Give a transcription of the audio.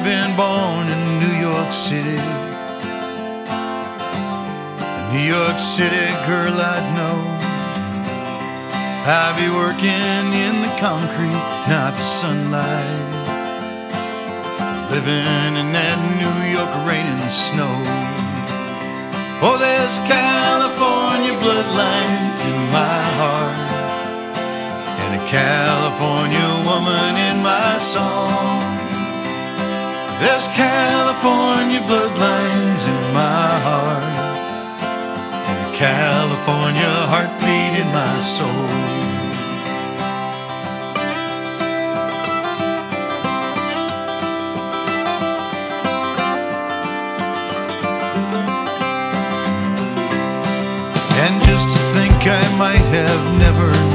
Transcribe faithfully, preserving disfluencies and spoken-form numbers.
been born in New York City, a New York City girl I'd know. I'd be working in the concrete, not the sunlight, living in that New York rain and snow. Oh, there's California bloodlines in my heart, and a California woman in my song. There's California bloodlines in my heart, and a California heartbeat in my soul. And just to think I might have never